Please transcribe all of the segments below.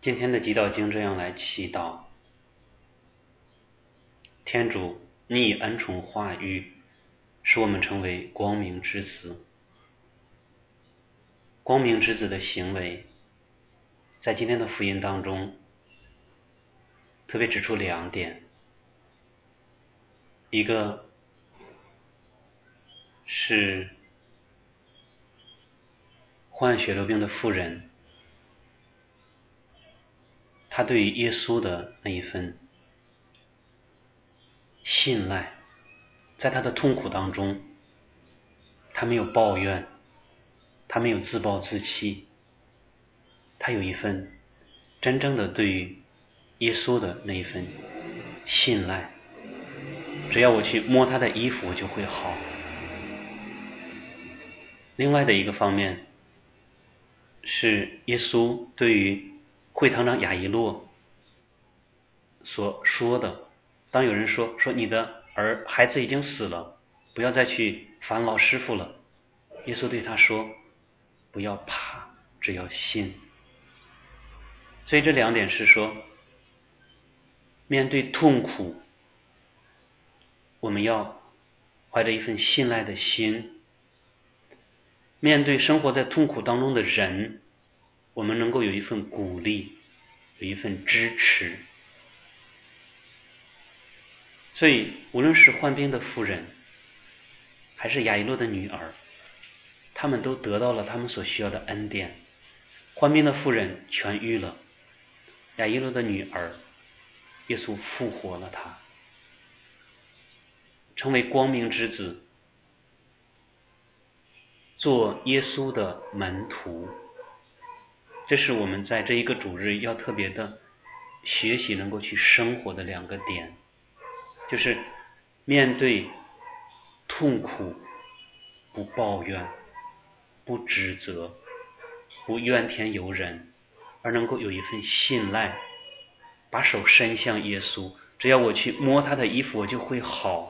今天的祈祷经这样来祈祷：天主，你以恩宠化育，使我们成为光明之子。光明之子的行为，在今天的福音当中，特别指出2点。一个是患血流病的妇人，她对于耶稣的那一份信赖，在她的痛苦当中，她没有抱怨，她没有自暴自弃，她有一份真正的对于耶稣的那一份信赖，只要我去摸他的衣服，我就会好。另外的一个方面是耶稣对于会堂长亚伊洛所说的，当有人说你的孩子已经死了，不要再去烦老师傅了，耶稣对他说，不要怕，只要信。所以这2点是说，面对痛苦，我们要怀着一份信赖的心，面对生活在痛苦当中的人，我们能够有一份鼓励，有一份支持。所以无论是患病的妇人，还是亚伊洛的女儿，他们都得到了他们所需要的恩典。患病的妇人痊愈了，亚伊洛的女儿，耶稣复活了她，成为光明之子，做耶稣的门徒。这是我们在这一个主日要特别的学习，能够去生活的2个点，就是面对痛苦不抱怨，不指责，不怨天尤人，而能够有一份信赖，把手伸向耶稣，只要我去摸他的衣服，我就会好。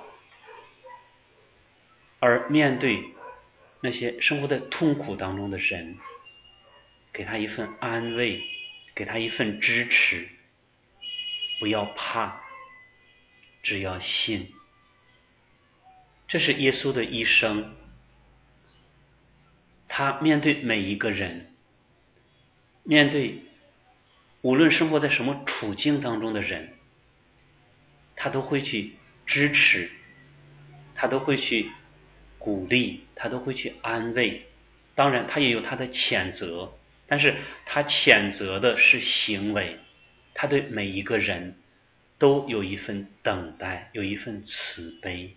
而面对那些生活在痛苦当中的人，给他一份安慰，给他一份支持，不要怕，只要信。这是耶稣的一生，他面对每一个人，面对无论生活在什么处境当中的人，他都会去支持，他都会去鼓励，他都会去安慰。当然他也有他的谴责，但是他谴责的是行为，他对每一个人都有一份等待，有一份慈悲。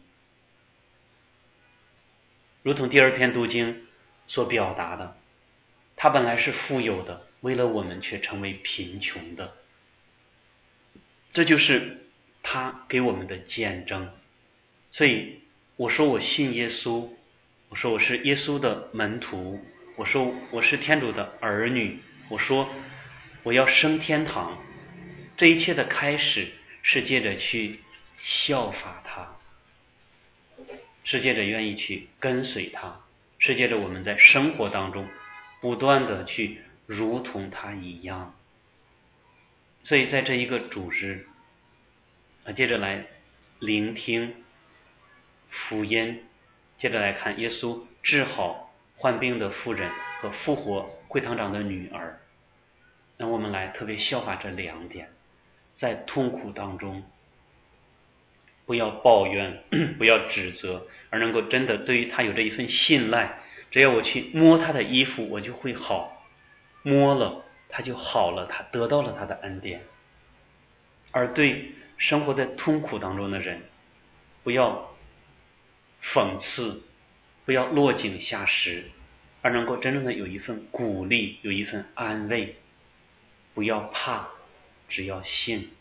如同第2篇读经所表达的，他本来是富有的，为了我们却成为贫穷的。这就是他给我们的见证。所以我说我信耶稣，我说我是耶稣的门徒，我说我是天主的儿女，我说我要升天堂，这一切的开始是借着去效法他，是借着愿意去跟随他，是借着我们在生活当中不断的去如同他一样。所以在这一个主日，接着来聆听福音，接着来看耶稣治好患病的妇人和复活会堂长的女儿。那我们来特别效法这2点，在痛苦当中不要抱怨，不要指责，而能够真的对于他有着一份信赖，只要我去摸他的衣服，我就会好，摸了他就好了，他得到了他的恩典。而对生活在痛苦当中的人，不要讽刺，不要落井下石，而能够真正的有一份鼓励，有一份安慰。不要怕，只要信。